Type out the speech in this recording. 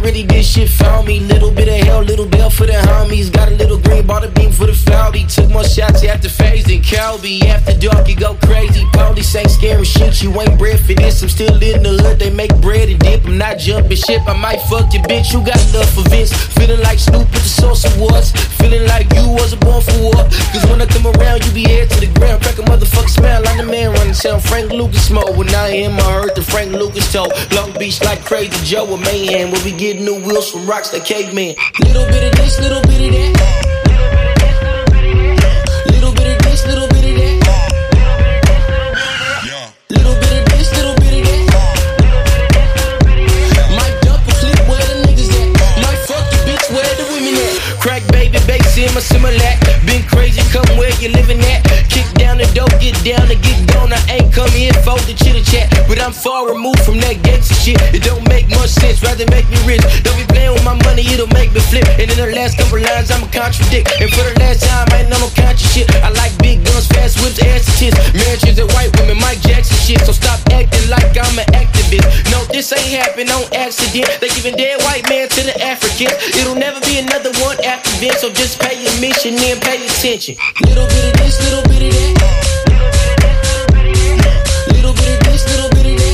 really this shit found me. Little bit of hell, little bell for the homies. Got a little green, bought a beam for the Falby. Took more shots after phase than Calby. After dark, you go crazy. Police ain't scary shit, you ain't bred for this. I'm still in the hood, they make bread and dip. I'm not jumping ship, I might fuck your bitch. You got love for Vince. Feeling like Snoop with the Source Awards. Feeling like you wasn't born for war. Cause when I come around, you be head to the ground. Crack a motherfucker smell like the man running sound. Frank Lucas smoke. When I hear I heard the Frank Lucas told. Long Beach like Crazy Joe with Mayhem. We'll be getting new wheels from rocks like caveman. Little bit of this, little bit of that. Little bit of this, little bit of that. Little bit of this, little bit of that. Might dump a flip where the niggas at. Might fuck your bitch where the women at. Crack baby, bass in my Similac. Been crazy, come where you living at. Kick down the door, get down and get gone. I ain't come here for the chitter chat, but I'm far removed from that gangsta shit. It don't make much sense, rather make me rich. Don't be playing with my money, it'll make me flip. And in the last couple lines, I'ma contradict. And for the last time, I ain't on no conscious shit. I like big guns, fast whips, ass and tits. Marriages and white women, Mike Jackson shit. So stop acting like I'm an activist. No, this ain't happen on accident. They giving dead white man to the Africans. It'll never be another one after Vince. So just pay your mission and pay attention. Little bit of this, little bit of that. Little bit of this, little bit of that.